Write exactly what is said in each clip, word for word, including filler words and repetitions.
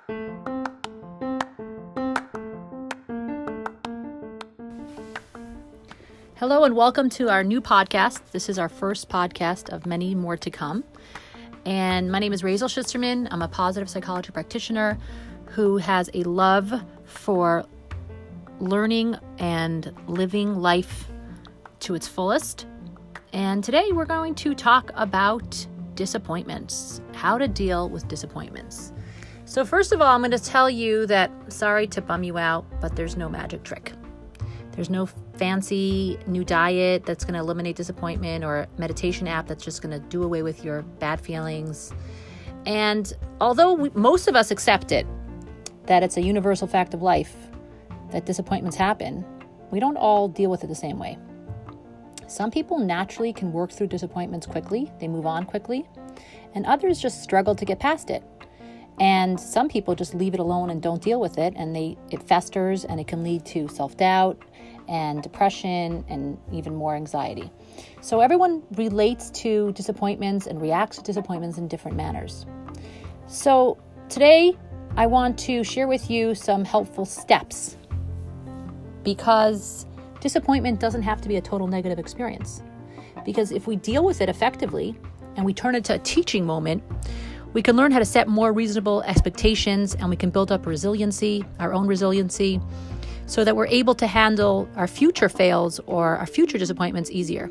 Hello and welcome to our new podcast. This is our first podcast of many more to come. And my name is Rachel Schusterman. I'm a positive psychology practitioner who has a love for learning and living life to its fullest. And today we're going to talk about disappointments, how to deal with disappointments. So first of all, I'm going to tell you that, sorry to bum you out, but there's no magic trick. There's no fancy new diet that's going to eliminate disappointment or meditation app that's just going to do away with your bad feelings. And although we, most of us accept it, that it's a universal fact of life, that disappointments happen, we don't all deal with it the same way. Some people naturally can work through disappointments quickly. They move on quickly. And others just struggle to get past it. And some people just leave it alone and don't deal with it, and they it festers, and it can lead to self-doubt and depression and even more anxiety. So everyone relates to disappointments and reacts to disappointments in different manners. So today I want to share with you some helpful steps, because disappointment doesn't have to be a total negative experience. Because if we deal with it effectively and we turn it to a teaching moment, we can learn how to set more reasonable expectations, and we can build up resiliency, our own resiliency, so that we're able to handle our future fails or our future disappointments easier.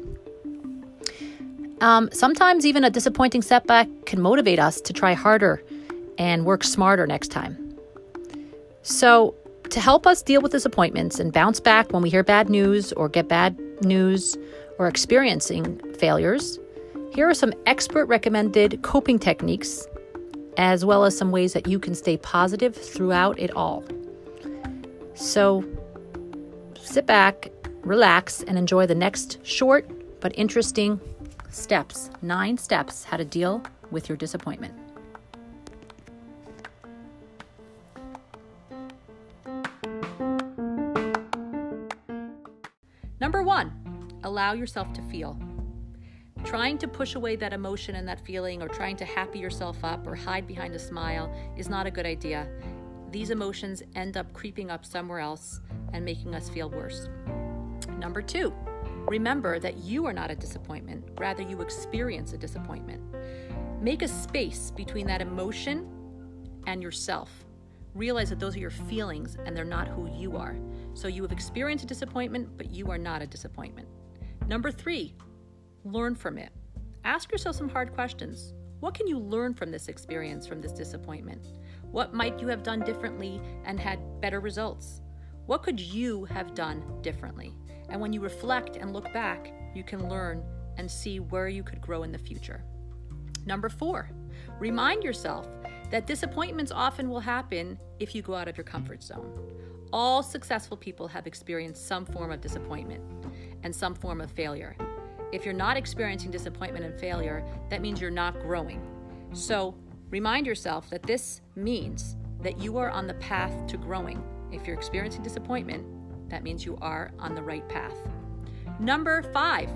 Um, sometimes even a disappointing setback can motivate us to try harder and work smarter next time. So to help us deal with disappointments and bounce back when we hear bad news or get bad news or experiencing failures, here are some expert recommended coping techniques, as well as some ways that you can stay positive throughout it all. So sit back, relax, and enjoy the next short but interesting steps. Nine steps how to deal with your disappointment. Number one, allow yourself to feel. Trying to push away that emotion and that feeling, or trying to happy yourself up or hide behind a smile, is not a good idea. These emotions end up creeping up somewhere else and making us feel worse. Number two, remember that you are not a disappointment. Rather, you experience a disappointment. Make a space between that emotion and yourself. Realize that those are your feelings and they're not who you are. So you have experienced a disappointment, but you are not a disappointment. Number three, learn from it. Ask yourself some hard questions. What can you learn from this experience, from this disappointment? What might you have done differently and had better results? What could you have done differently? And when you reflect and look back, you can learn and see where you could grow in the future. Number four, remind yourself that disappointments often will happen if you go out of your comfort zone. All successful people have experienced some form of disappointment and some form of failure. If you're not experiencing disappointment and failure, that means you're not growing. So remind yourself that this means that you are on the path to growing. If you're experiencing disappointment, that means you are on the right path. Number five,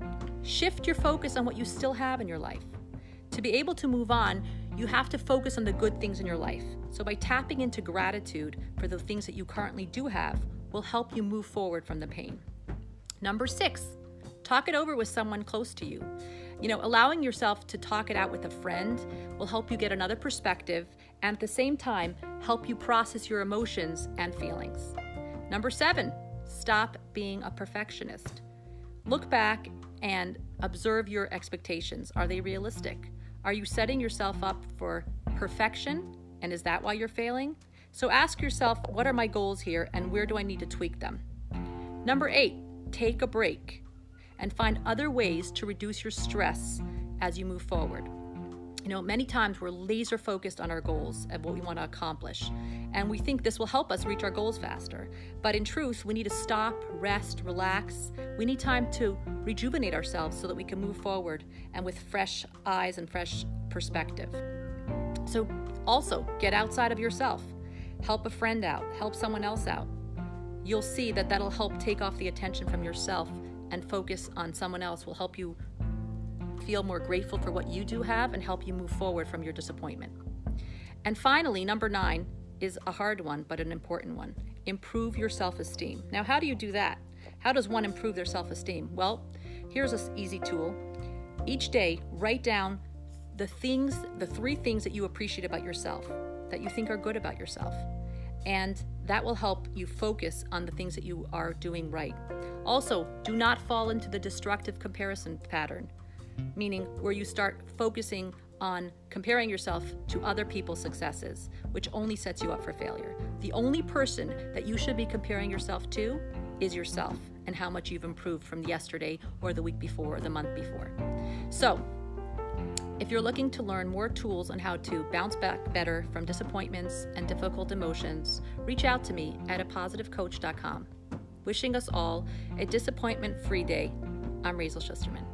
shift your focus on what you still have in your life. To be able to move on, you have to focus on the good things in your life. So by tapping into gratitude for the things that you currently do have will help you move forward from the pain. Number six, talk it over with someone close to you. You know, allowing yourself to talk it out with a friend will help you get another perspective, and at the same time, help you process your emotions and feelings. Number seven, stop being a perfectionist. Look back and observe your expectations. Are they realistic? Are you setting yourself up for perfection? And is that why you're failing? So ask yourself, what are my goals here and where do I need to tweak them? Number eight, take a break and find other ways to reduce your stress as you move forward. You know, many times we're laser focused on our goals and what we want to accomplish, and we think this will help us reach our goals faster. But in truth, we need to stop, rest, relax. We need time to rejuvenate ourselves so that we can move forward and with fresh eyes and fresh perspective. So also, get outside of yourself. Help a friend out. Help someone else out. You'll see that that'll help take off the attention from yourself and focus on someone else. Will help you feel more grateful for what you do have and help you move forward from your disappointment. And finally, number nine is a hard one, but an important one. Improve your self-esteem. Now, how do you do that? How does one improve their self-esteem? Well, here's an easy tool. Each day, write down the things, the three things that you appreciate about yourself, that you think are good about yourself. And that will help you focus on the things that you are doing right. Also, do not fall into the destructive comparison pattern, meaning where you start focusing on comparing yourself to other people's successes, which only sets you up for failure. The only person that you should be comparing yourself to is yourself, and how much you've improved from yesterday or the week before or the month before. So, if you're looking to learn more tools on how to bounce back better from disappointments and difficult emotions, reach out to me at a positive coach dot com. Wishing us all a disappointment-free day. I'm Rachel Schusterman.